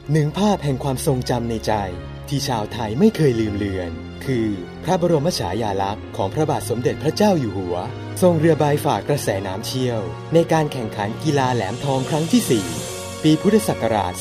หนึ่งภาพแห่งความทรงจำในใจที่ชาวไทยไม่เคยลืมเลือนคือพระบรมฉายาลักษณ์ของพระบาทสมเด็จพระเจ้าอยู่หัวทรงเรือใบฝ่ากระแสน้ำเชี่ยวในการแข่งขันกีฬาแหลมทองครั้งที่ 4 ปีพุทธศักราช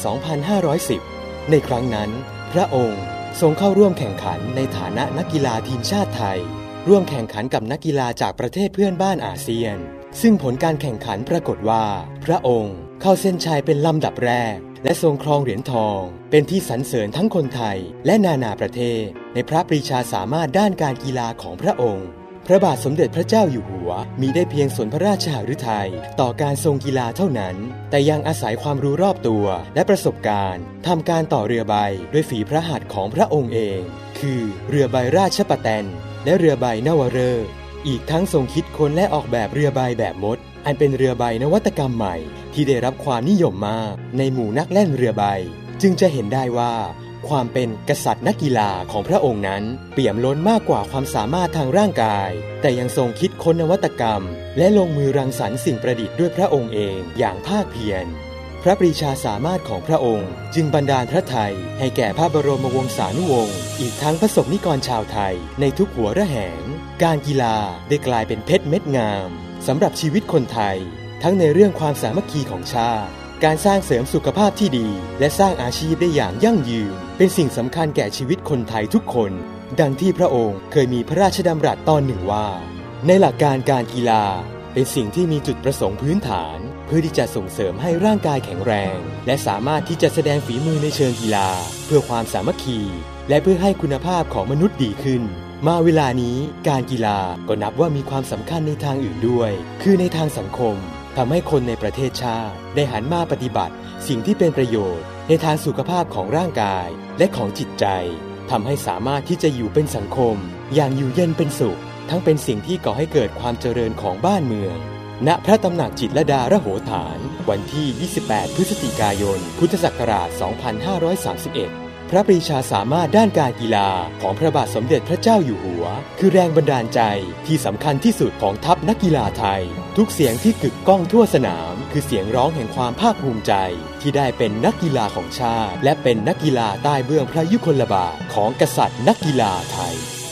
2510 ในครั้งนั้นพระองค์ทรงเข้าร่วมแข่งขันในฐานะนักกีฬาทีมชาติไทยร่วมแข่งขันกับนักกีฬาจากประเทศเพื่อนบ้านอาเซียนซึ่งผลการแข่งขันปรากฏว่าพระองค์เข้าเส้นชัยเป็นลำดับแรกและทรงครองเหรียญทองเป็นที่สรรเสริญทั้งคนไทยและนานาประเทศในพระปรีชาสามารถด้านการกีฬาของพระองค์พระบาทสมเด็จพระเจ้าอยู่หัวมิได้เพียงสนพระราชหฤทัยต่อการทรงกีฬาเท่านั้นแต่ยังอาศัยความรู้รอบตัวและประสบการณ์ทำการต่อเรือใบด้วยฝีพระหัตถ์ของพระองค์เองคือเรือใบราชประแตนและเรือใบนวฤกษ์อีกทั้งทรงคิดค้นและออกแบบเรือใบแบบมดอันเป็นเรือใบนวัตกรรมใหม่ที่ได้รับความนิยมมากในหมู่นักแล่นเรือใบจึงจะเห็นได้ว่าความเป็นกษัตริย์นักกีฬาของพระองค์นั้นเปี่ยมล้นมากกว่าความสามารถทางร่างกายแต่ยังทรงคิดค้นนวัตกรรมและลงมือรังสรรค์สิ่งประดิษฐ์ด้วยพระองค์เองอย่างภาคเพียรพระปรีชาสามารถของพระองค์จึงบันดาลพระทัยให้แก่พระบรมวงศานุวงศ์อีกทั้งประสบนิกรชาวไทยในทุกหัวระแหงการกีฬาได้กลายเป็นเพชรเม็ดงามสำหรับชีวิตคนไทยทั้งในเรื่องความสามัคคีของชาติการสร้างเสริมสุขภาพที่ดีและสร้างอาชีพได้อย่างยั่งยืนเป็นสิ่งสำคัญแก่ชีวิตคนไทยทุกคนดังที่พระองค์เคยมีพระราชดำรัสตอนหนึ่งว่าในหลักการการกีฬาเป็นสิ่งที่มีจุดประสงค์พื้นฐานเพื่อที่จะส่งเสริมให้ร่างกายแข็งแรงและสามารถที่จะแสดงฝีมือในเชิงกีฬาเพื่อความสามัคคีและเพื่อให้คุณภาพของมนุษย์ดีขึ้นมาเวลานี้การกีฬาก็นับว่ามีความสำคัญในทางอื่นด้วยคือในทางสังคมทำให้คนในประเทศชาติได้หันมาปฏิบัติสิ่งที่เป็นประโยชน์ในทางสุขภาพของร่างกายและของจิตใจทำให้สามารถที่จะอยู่เป็นสังคมอย่างอยู่เย็นเป็นสุขทั้งเป็นสิ่งที่ก่อให้เกิดความเจริญของบ้านเมืองณพระตำหนักจิตรลดาระโหฐานวันที่ 28 พฤศจิกายน พุทธศักราช 2531 พระปรีชาสามารถด้านการกีฬาของพระบาทสมเด็จพระเจ้าอยู่หัวคือแรงบันดาลใจที่สำคัญที่สุดของทัพนักกีฬาไทยทุกเสียงที่กึกก้องทั่วสนามคือเสียงร้องแห่งความภาคภูมิใจที่ได้เป็นนักกีฬาของชาติและเป็นนักกีฬาใต้เบื้องพระยุคลบาทของกษัตริย์นักกีฬาไทย